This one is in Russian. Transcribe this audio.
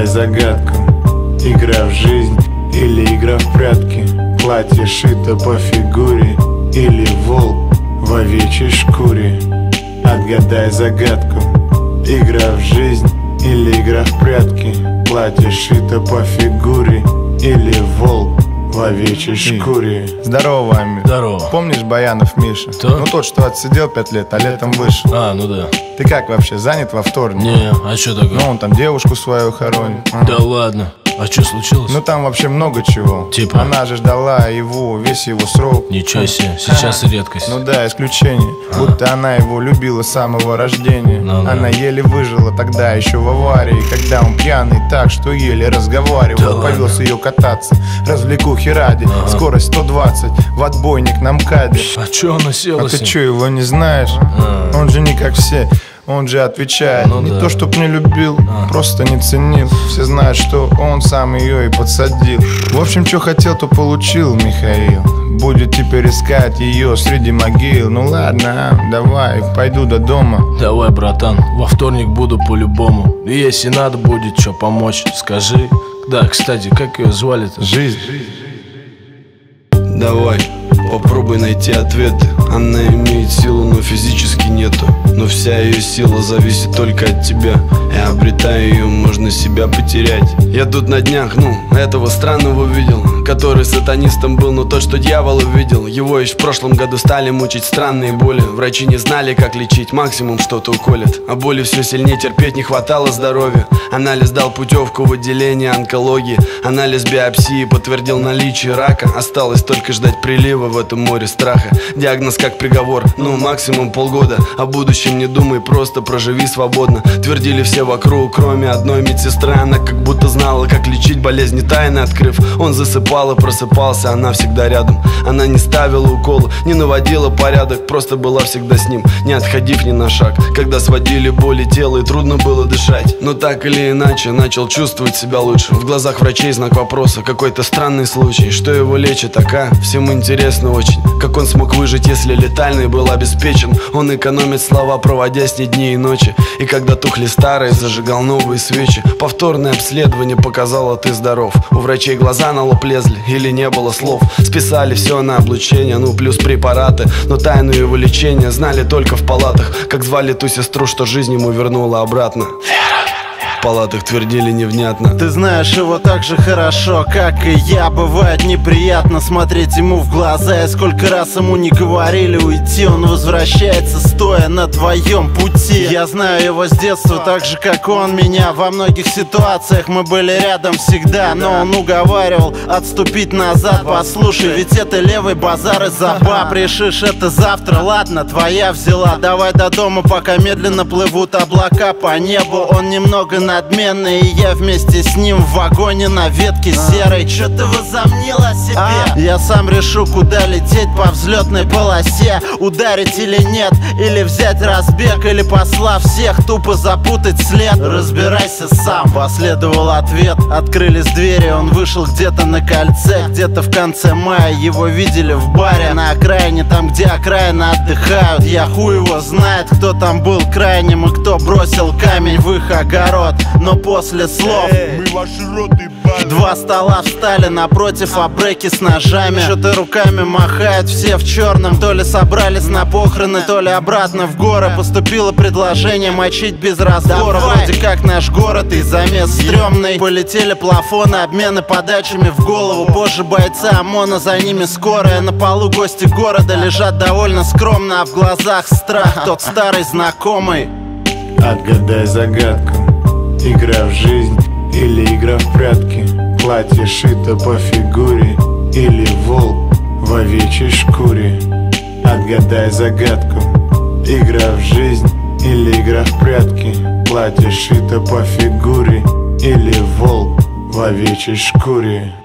загадку. Игра в жизнь или игра в прятки? Платье шито по фигуре или волк в овечьей шкуре? Отгадай загадку. Игра в жизнь или игра в прятки? Платье шито по фигуре или волк в овечьей шкуре? Здорово, Амир. Здорово. Помнишь Баянов Миша? Кто? Ну тот, что отсидел 5 лет, а летом вышел. Ну да. Ты как вообще, занят во вторник? Не, а что такое? Ну он там девушку свою хоронит. Да ладно. А что случилось? Ну там вообще много чего. Типа? Она же ждала его, весь его срок. Ничего себе, сейчас редкость. Ну да, исключение. Будто она его любила с самого рождения. Ну да. Она еле выжила тогда еще в аварии, когда он пьяный так, что еле разговаривал. Да Повез ее кататься, развлекухи ради. Скорость 120, в отбойник на МКАДе. А чё она села А с ты ним? чё, его не знаешь? Он же не как все. Он же отвечает, Ну не да. то чтоб не любил, просто не ценил. Все знают, что он сам ее и подсадил. В общем, что хотел, то получил Михаил. Будет теперь искать ее среди могил. Ну ладно, давай, пойду до дома. Давай, братан, во вторник буду по-любому. И если надо будет что помочь, скажи. Да, кстати, как ее звали-то? Жизнь. Давай, попробуй найти ответы. Она имеет силу, но физически нету. Но вся ее сила зависит только от тебя. И обретая ее, можно себя потерять. Я тут на днях, этого странного видел, который сатанистом был, но тот, что дьявола видел. Его еще в прошлом году стали мучить странные боли. Врачи не знали, как лечить, максимум что-то уколят. А боли все сильнее, терпеть не хватало здоровья. Анализ дал путевку в отделение онкологии. Анализ биопсии подтвердил наличие рака. Осталось только ждать прилива в этом море страха. Диагноз как приговор, максимум полгода. О будущем не думай, просто проживи свободно. Твердили все вокруг, кроме одной медсестры. Она как будто знала, как лечить болезни, тайны открыв. Он засыпал и просыпался, она всегда рядом. Она не ставила уколы, не наводила порядок, просто была всегда с ним, не отходив ни на шаг. Когда сводили боли тела и трудно было дышать. Но так или иначе начал чувствовать себя лучше. В глазах врачей знак вопроса, какой-то странный случай. Что его лечит, всем интересно очень. Как он смог выжить, если летальный был обеспечен? Он экономит слова, проводя с ней дни и ночи. И когда тухли старые, зажигал новые свечи. Повторное обследование показало, ты здоров. У врачей глаза на лоб лезли, или не было слов. Списали все на облучение, плюс препараты. Но тайну его лечения знали только в палатах. Как звали ту сестру, что жизнь ему вернула обратно. В палатах твердили невнятно. Ты знаешь его так же хорошо, как и я. Бывает неприятно смотреть ему в глаза. И сколько раз ему не говорили уйти, он возвращается, стоя на твоем пути. Я знаю его с детства, так же как он меня. Во многих ситуациях мы были рядом всегда. Но он уговаривал отступить назад. Послушай, ведь это левый базар из-за баб. Решишь это завтра, ладно, твоя взяла. Давай до дома, пока медленно плывут облака по небу. Он немного надменный, и я вместе с ним в вагоне на ветке серой. Чё ты возомнил о себе? Я сам решу, куда лететь по взлетной полосе. Ударить или нет, или взять разбег, или послав всех тупо запутать след. Разбирайся сам, последовал ответ. Открылись двери, он вышел где-то на кольце. Где-то в конце мая его видели в баре на окраине, там где окраины отдыхают. Я хуй его знает, кто там был крайним и кто бросил камень в их огород. Но после слов два стола встали напротив, а бреки с ножами. Что-то руками махают, все в черном. То ли собрались на похороны, то ли обратно в горы. Поступило предложение мочить без разбора. Вроде как наш город и замес стрёмный. Полетели плафоны, обмены подачами в голову. Позже бойцы ОМОНа, за ними скорая. На полу гости города лежат довольно скромно, а в глазах страх, тот старый знакомый. Отгадай загадку. Игра в жизнь или игра в прятки? Платье шито по фигуре или волк в овечьей шкуре? Отгадай загадку. Игра в жизнь или игра в прятки? Платье шито по фигуре или волк в овечьей шкуре?